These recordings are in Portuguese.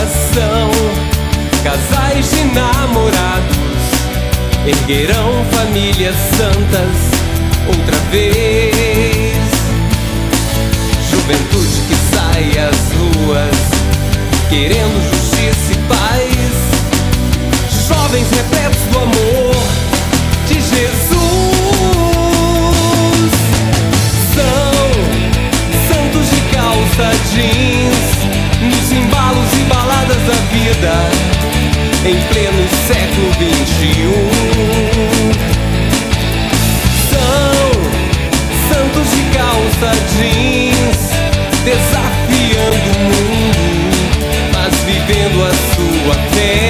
geração, casais de namorados erguerão famílias santas outra vez. Juventude que sai às ruas querendo justiça e paz, jovens repletos do amor de Jesus. São santos de calça jeans nos embalos e baladas da vida em pleno século XXI. São santos de calça jeans desafiando o mundo, mas vivendo a sua fé.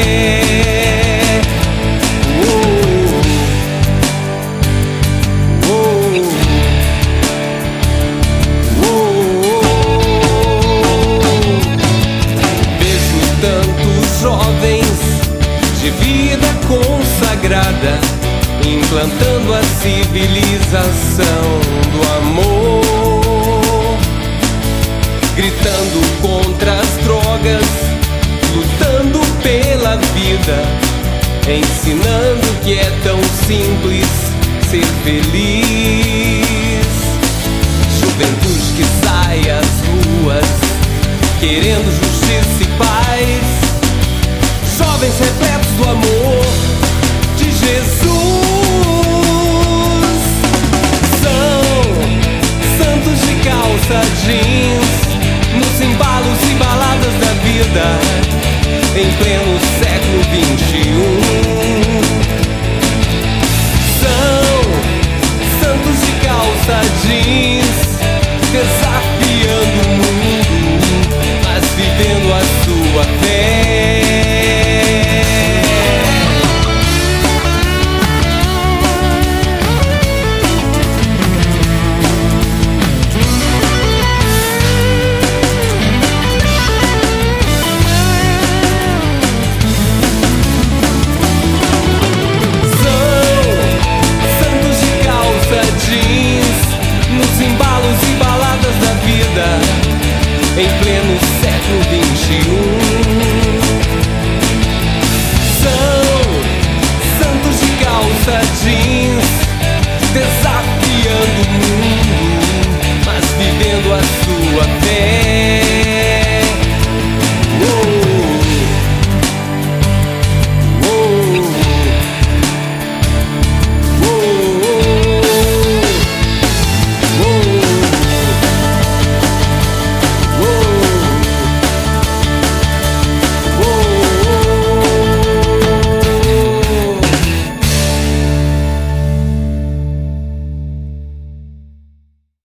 Vejo tantos jovens de vida consagrada implantando a civilização do amor, gritando contra as drogas, lutando pela vida, ensinando que é tão simples ser feliz. Juventude que sai às ruas querendo justiça e paz, jovens repletos do